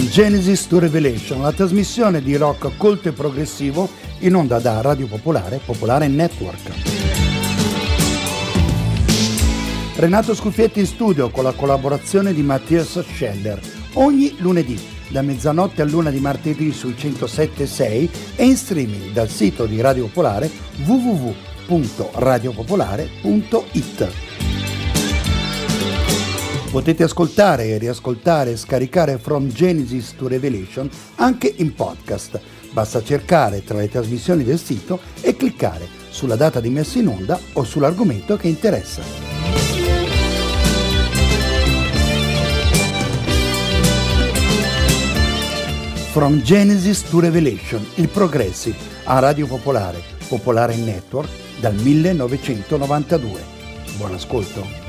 Genesis to Revelation, la trasmissione di rock colto e progressivo in onda da Radio Popolare, Popolare Network. Renato Scuffietti in studio con la collaborazione di Mattias Scheller, ogni lunedì da mezzanotte all'1 di martedì sui 107.6 e in streaming dal sito di Radio Popolare www.radiopopolare.it. Potete ascoltare e riascoltare e scaricare From Genesis to Revelation anche in podcast. Basta cercare tra le trasmissioni del sito e cliccare sulla data di messa in onda o sull'argomento che interessa. From Genesis to Revelation, il Progressive, a Radio Popolare, Popolare Network, dal 1992. Buon ascolto.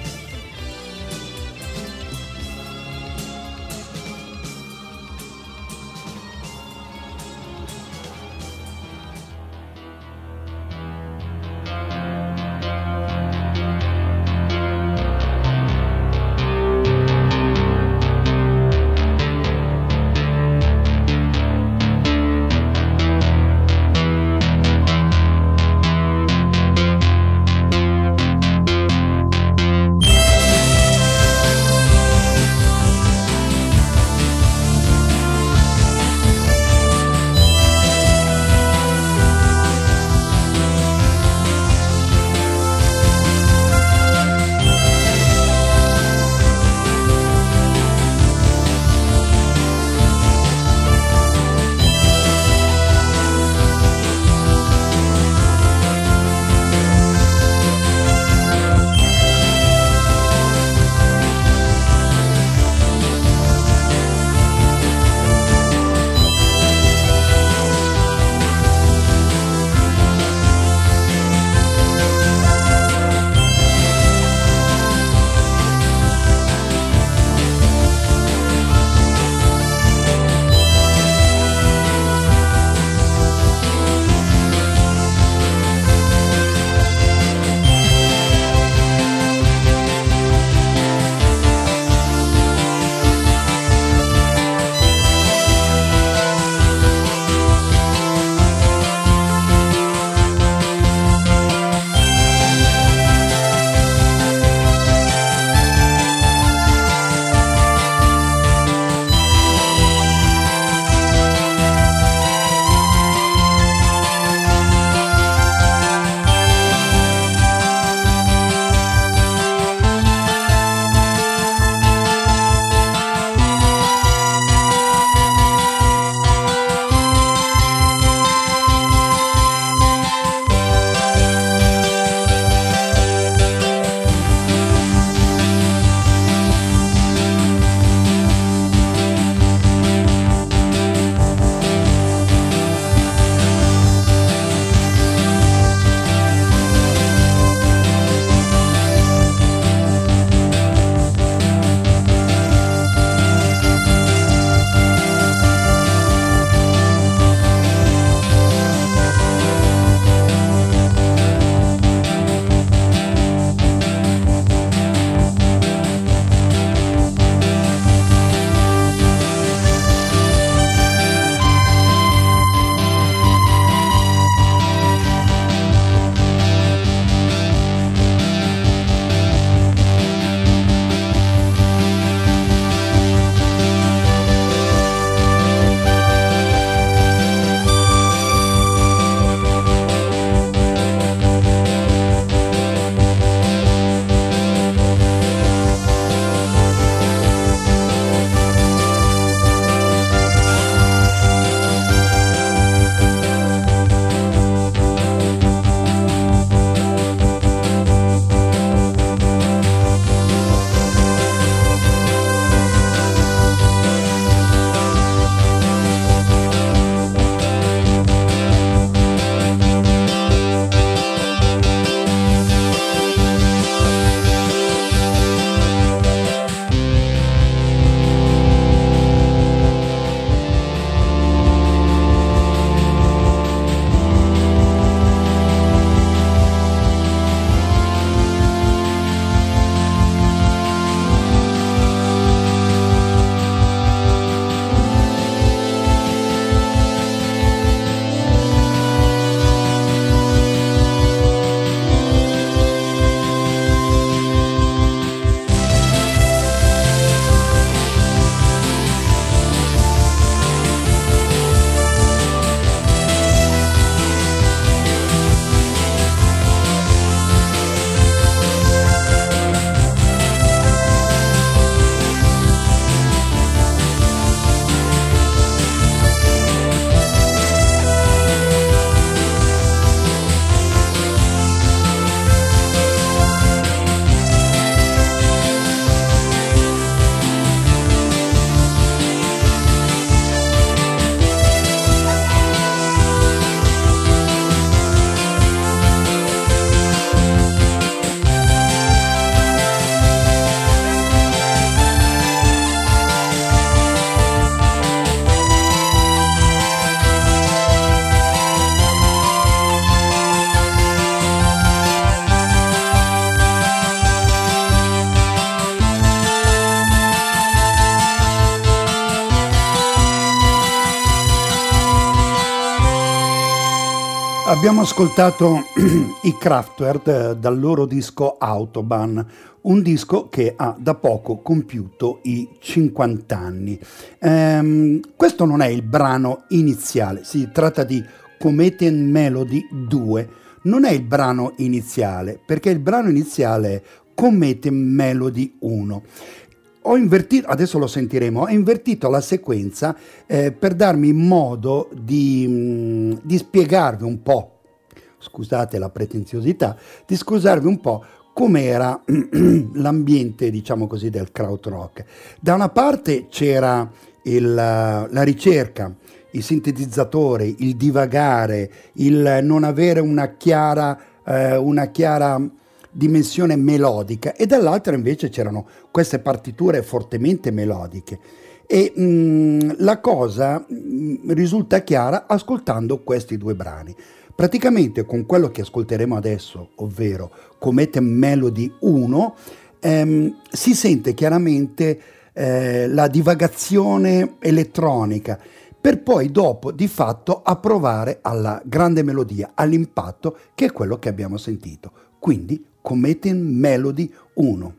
Abbiamo ascoltato i Kraftwerk dal loro disco Autobahn, un disco che ha da poco compiuto i 50 anni. Questo non è il brano iniziale, si tratta di Comete Melody 2, non è il brano iniziale, perché il brano iniziale è Comete Melody 1. Ho invertito, adesso lo sentiremo, ho invertito la sequenza per darmi modo di spiegarvi un po', scusate la pretenziosità, di scusarvi un po' com'era l'ambiente, diciamo così, del krautrock. Da una parte c'era la ricerca, i sintetizzatori, il divagare, il non avere una chiara dimensione melodica, e dall'altra invece c'erano queste partiture fortemente melodiche, e la cosa risulta chiara ascoltando questi due brani. Praticamente con quello che ascolteremo adesso, ovvero Comete Melody 1, si sente chiaramente la divagazione elettronica, per poi dopo di fatto approvare alla grande melodia, all'impatto, che è quello che abbiamo sentito. Quindi Comete Melody 1.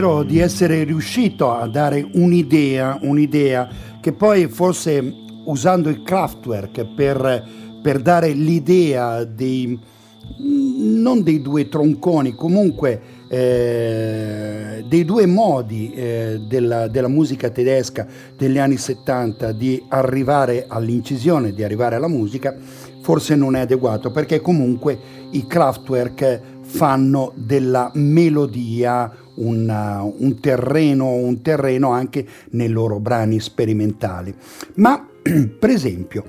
spero di essere riuscito a dare un'idea che poi forse usando il Kraftwerk per dare l'idea non dei due tronconi, comunque dei due modi della musica tedesca degli anni 70 di arrivare all'incisione, di arrivare alla musica, forse non è adeguato, perché comunque i Kraftwerk fanno della melodia un terreno anche nei loro brani sperimentali. Ma per esempio,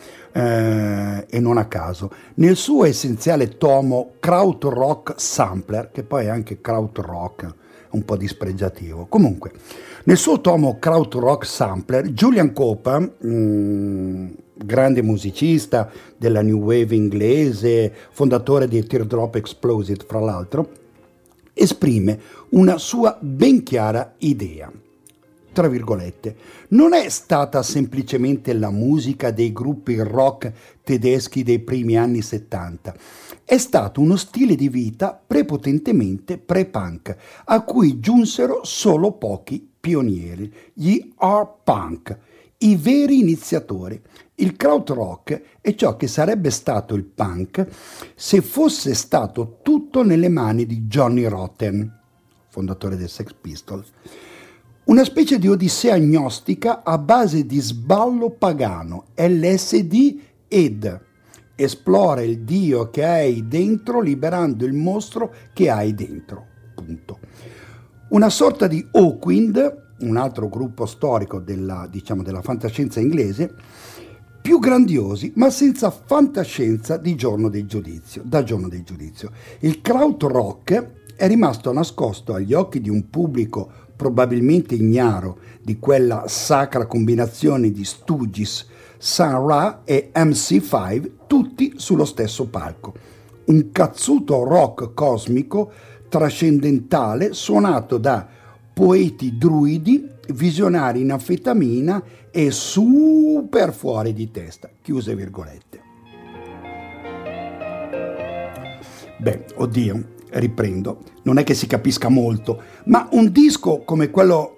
e non a caso, nel suo essenziale tomo Krautrock Sampler, che poi è anche Krautrock, un po' dispregiativo, comunque nel suo tomo Krautrock Sampler, Julian Cope, grande musicista della New Wave inglese, fondatore di Teardrop Explosive fra l'altro, esprime una sua ben chiara idea. Tra virgolette, non è stata semplicemente la musica dei gruppi rock tedeschi dei primi anni 70, è stato uno stile di vita prepotentemente pre-punk, a cui giunsero solo pochi pionieri, gli art-punk, i veri iniziatori. Il krautrock è ciò che sarebbe stato il punk se fosse stato tutto nelle mani di Johnny Rotten, fondatore dei Sex Pistols. Una specie di odissea gnostica a base di sballo pagano, LSD ed esplora il Dio che hai dentro liberando il mostro che hai dentro. Punto. Una sorta di Hawkwind, un altro gruppo storico della fantascienza inglese, più grandiosi ma senza fantascienza da giorno del giudizio. Il krautrock è rimasto nascosto agli occhi di un pubblico probabilmente ignaro di quella sacra combinazione di Stooges, Sun Ra e MC5, tutti sullo stesso palco. Un cazzuto rock cosmico, trascendentale, suonato da poeti druidi, visionari in anfetamina e super fuori di testa. Chiuse virgolette. Beh, oddio, riprendo, non è che si capisca molto, ma un disco come quello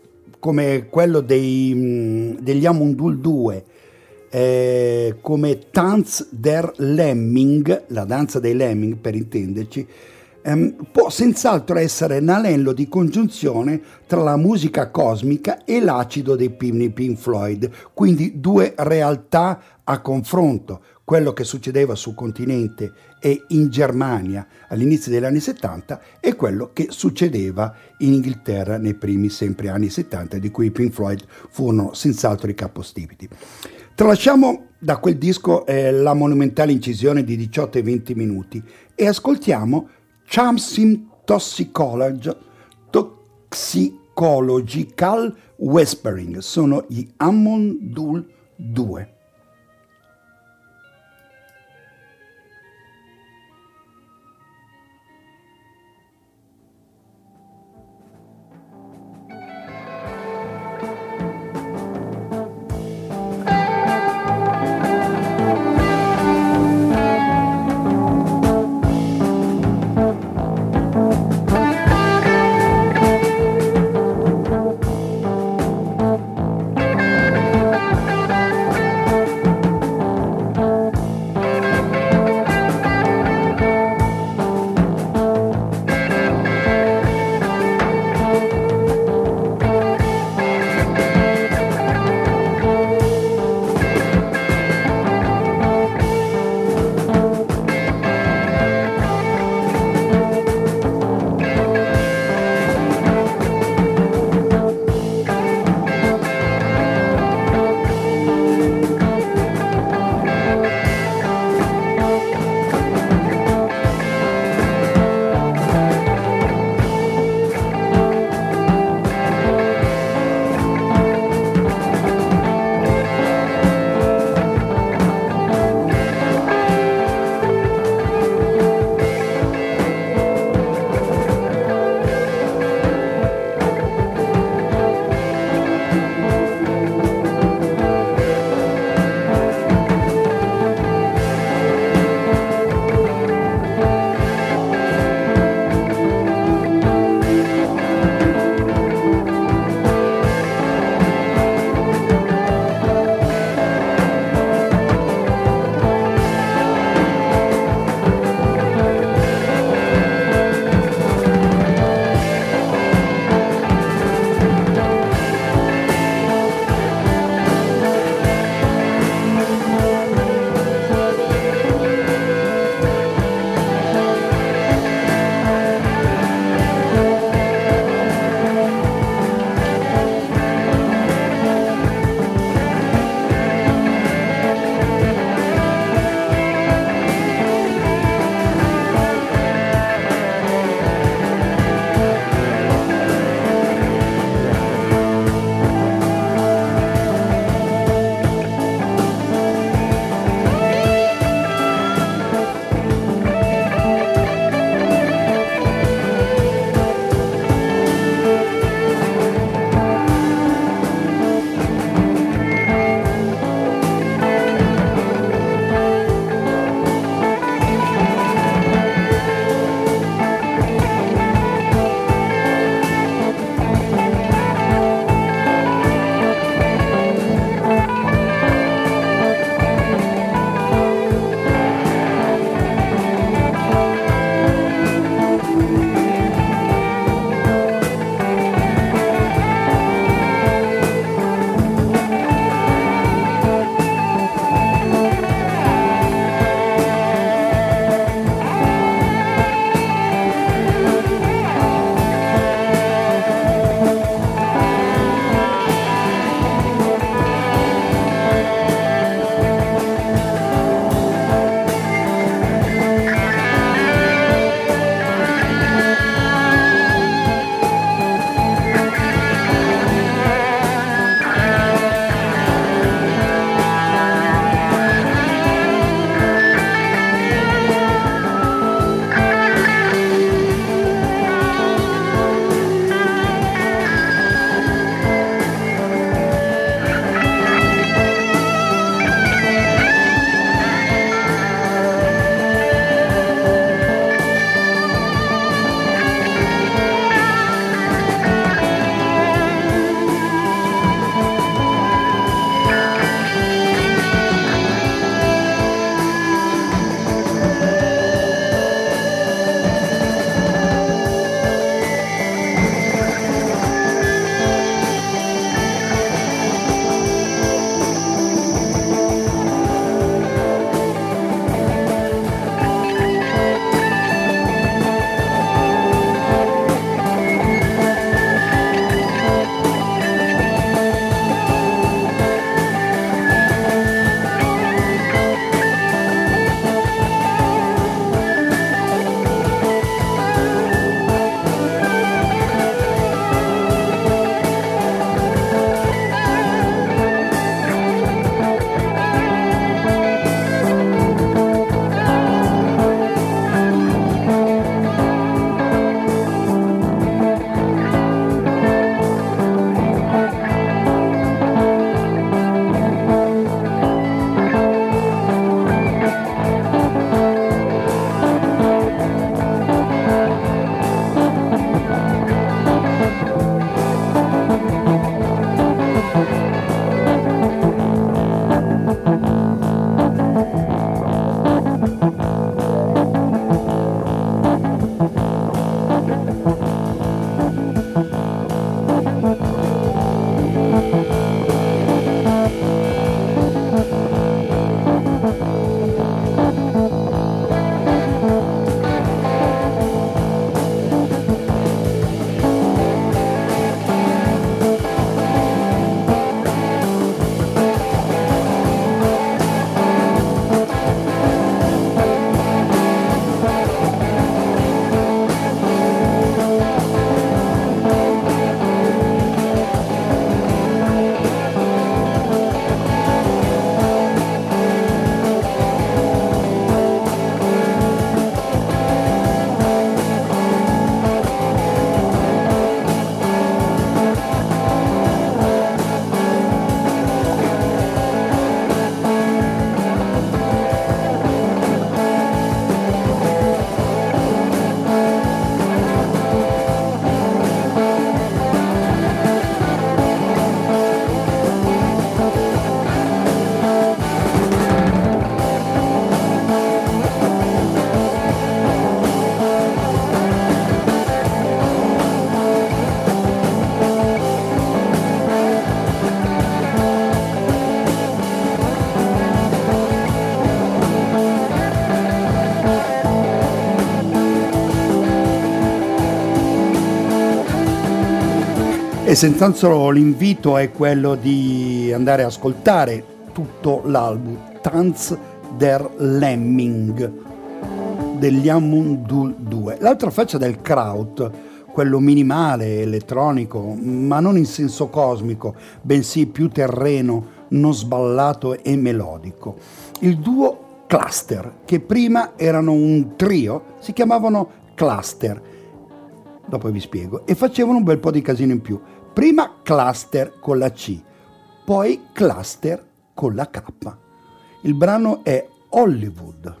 degli Amundul 2, come Tanz der Lemming, la danza dei Lemming per intenderci, può senz'altro essere un anello di congiunzione tra la musica cosmica e l'acido dei Pink Floyd, quindi due realtà a confronto, quello che succedeva sul continente e in Germania all'inizio degli anni 70 e quello che succedeva in Inghilterra nei primi sempre anni 70, di cui i Pink Floyd furono senz'altro i capostipiti. Tralasciamo da quel disco la monumentale incisione di 18 e 20 minuti e ascoltiamo Chamsim Toxicological Whispering, sono gli Amundul 2. E senz'altro l'invito è quello di andare a ascoltare tutto l'album Tanz der Lemming degli Amundul 2. L'altra faccia del Kraut, quello minimale, elettronico, ma non in senso cosmico, bensì più terreno, non sballato e melodico. Il duo Cluster, che prima erano un trio, si chiamavano Cluster, dopo vi spiego, e facevano un bel po' di casino in più. Prima Cluster con la C, poi Cluster con la K. Il brano è Hollywood.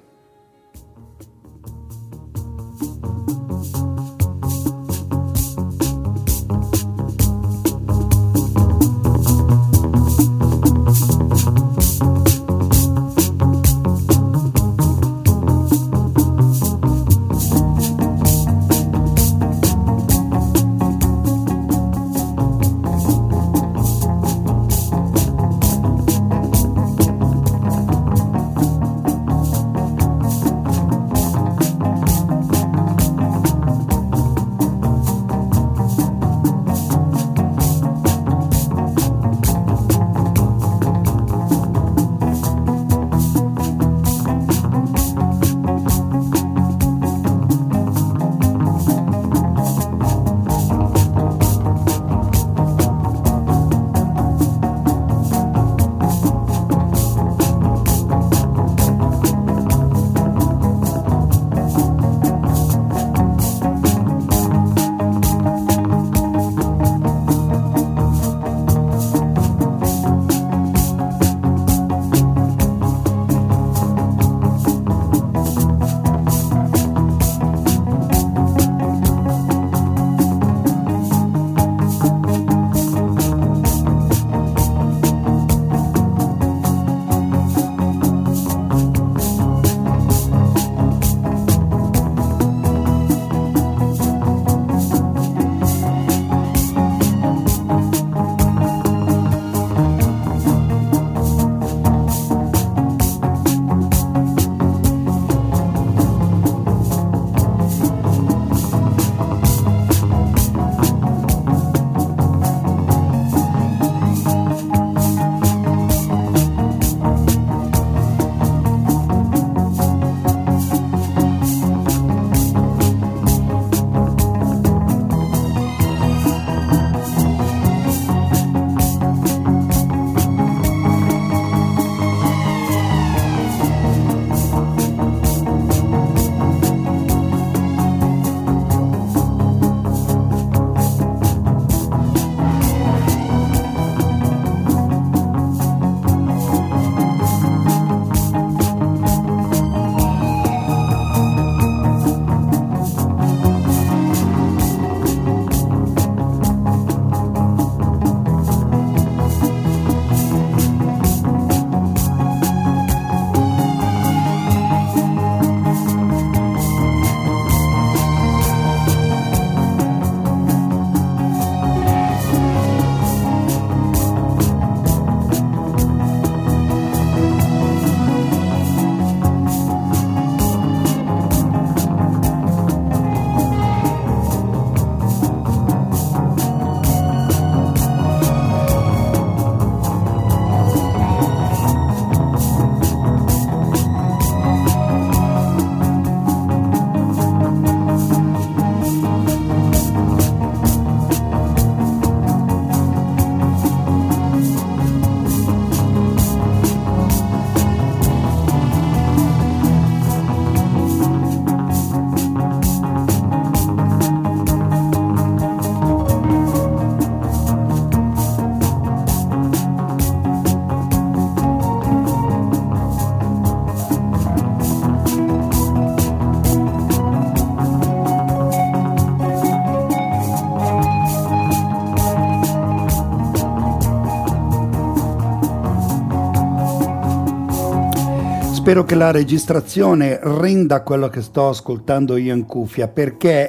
Spero che la registrazione renda quello che sto ascoltando io in cuffia, perché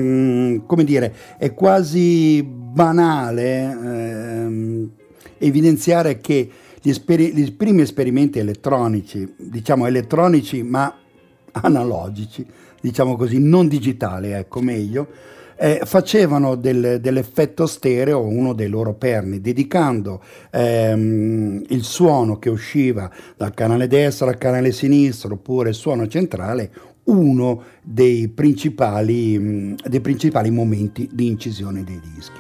come dire, è quasi banale evidenziare che gli primi esperimenti elettronici, diciamo elettronici ma analogici, diciamo così, non digitali, ecco meglio, facevano dell'effetto stereo uno dei loro perni, dedicando il suono che usciva dal canale destro al canale sinistro, oppure il suono centrale, uno dei principali momenti di incisione dei dischi.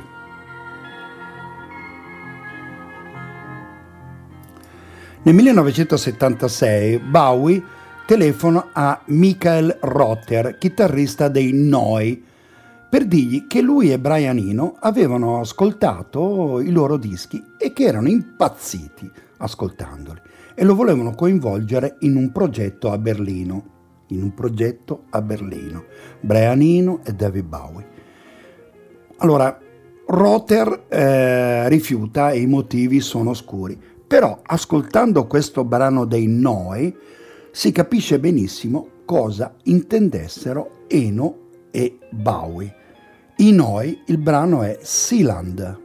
Nel 1976 Bowie telefona a Michael Rother, chitarrista dei Noi, per dirgli che lui e Brian Eno avevano ascoltato i loro dischi e che erano impazziti ascoltandoli e lo volevano coinvolgere in un progetto a Berlino. Brian Eno e David Bowie. Allora, Rother rifiuta e i motivi sono oscuri, però ascoltando questo brano dei Noi si capisce benissimo cosa intendessero Eno e Bowie. I Noi, il brano è Sealand.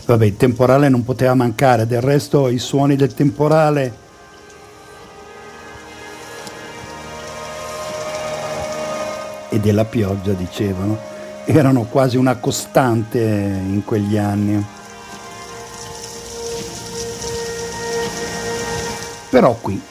Vabbè, il temporale non poteva mancare, del resto i suoni del temporale e della pioggia, dicevano, erano quasi una costante in quegli anni. Però qui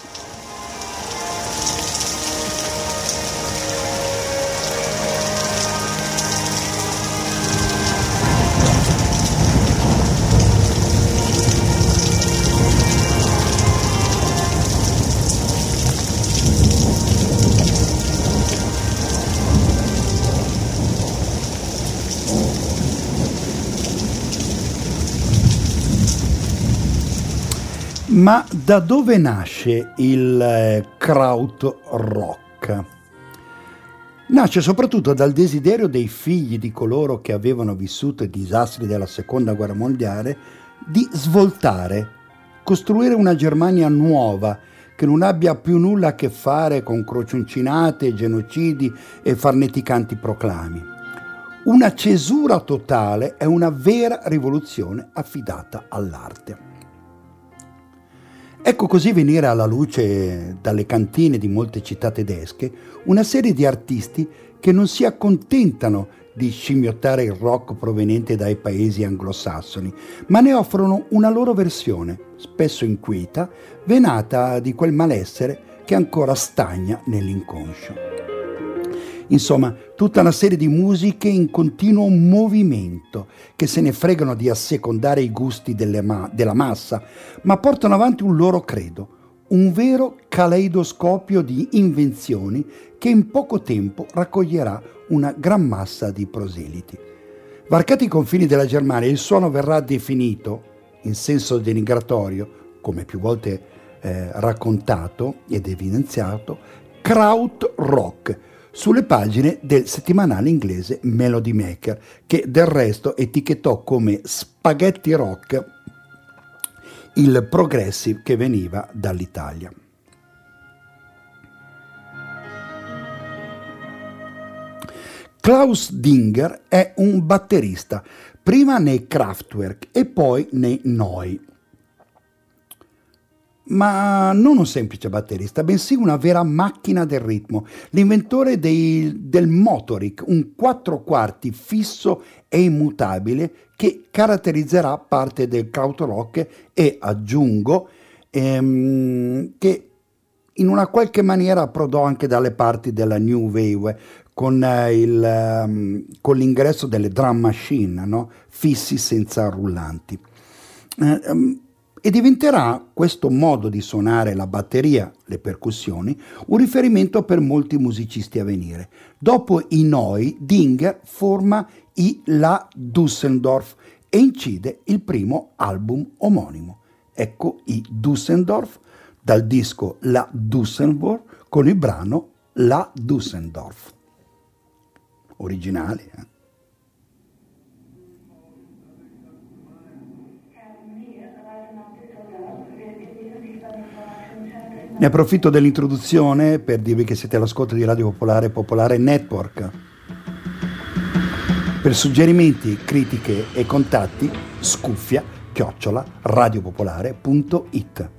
Ma da dove nasce il krautrock? Nasce soprattutto dal desiderio dei figli di coloro che avevano vissuto i disastri della Seconda Guerra Mondiale di svoltare, costruire una Germania nuova che non abbia più nulla a che fare con crocioncinate, genocidi e farneticanti proclami. Una cesura totale è una vera rivoluzione affidata all'arte. Ecco così venire alla luce dalle cantine di molte città tedesche una serie di artisti che non si accontentano di scimmiottare il rock proveniente dai paesi anglosassoni, ma ne offrono una loro versione, spesso inquieta, venata di quel malessere che ancora stagna nell'inconscio. Insomma, tutta una serie di musiche in continuo movimento, che se ne fregano di assecondare i gusti della massa, ma portano avanti un loro credo, un vero caleidoscopio di invenzioni che in poco tempo raccoglierà una gran massa di proseliti. Varcati i confini della Germania, il suono verrà definito, in senso denigratorio, come più volte raccontato ed evidenziato, krautrock, sulle pagine del settimanale inglese Melody Maker, che del resto etichettò come spaghetti rock il progressive che veniva dall'Italia. Klaus Dinger è un batterista, prima nei Kraftwerk e poi nei Neu. Ma non un semplice batterista, bensì una vera macchina del ritmo, l'inventore del Motorik, un 4/4 fisso e immutabile che caratterizzerà parte del krautrock e, aggiungo, che in una qualche maniera approdò anche dalle parti della New Wave con l'ingresso delle drum machine, no? Fissi senza rullanti. E diventerà questo modo di suonare la batteria, le percussioni, un riferimento per molti musicisti a venire. Dopo i Neu, Dinger forma i La Düsseldorf e incide il primo album omonimo. Ecco i Düsseldorf dal disco La Düsseldorf con il brano La Düsseldorf. Originale, eh? Ne approfitto dell'introduzione per dirvi che siete all'ascolto di Radio Popolare Popolare Network. Per suggerimenti, critiche e contatti, scuffia@radiopopolare.it.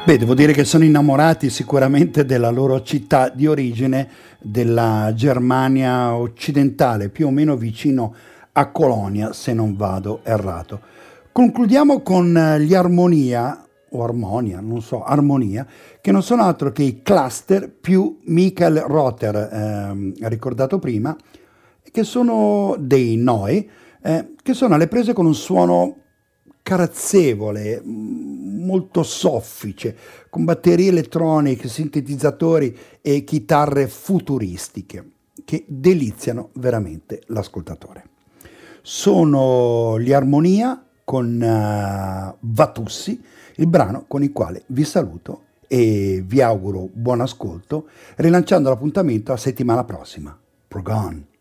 Beh, devo dire che sono innamorati sicuramente della loro città di origine, della Germania occidentale, più o meno vicino a Colonia, se non vado errato. Concludiamo con gli Armonia, o Armonia, non so, Armonia, che non sono altro che i cluster più Michael Rother, ricordato prima, che sono dei Noi, che sono alle prese con un suono carazzevole, molto soffice, con batterie elettroniche, sintetizzatori e chitarre futuristiche che deliziano veramente l'ascoltatore. Sono gli Armonia con Vatussi, il brano con il quale vi saluto e vi auguro buon ascolto, rilanciando l'appuntamento a settimana prossima. Progon!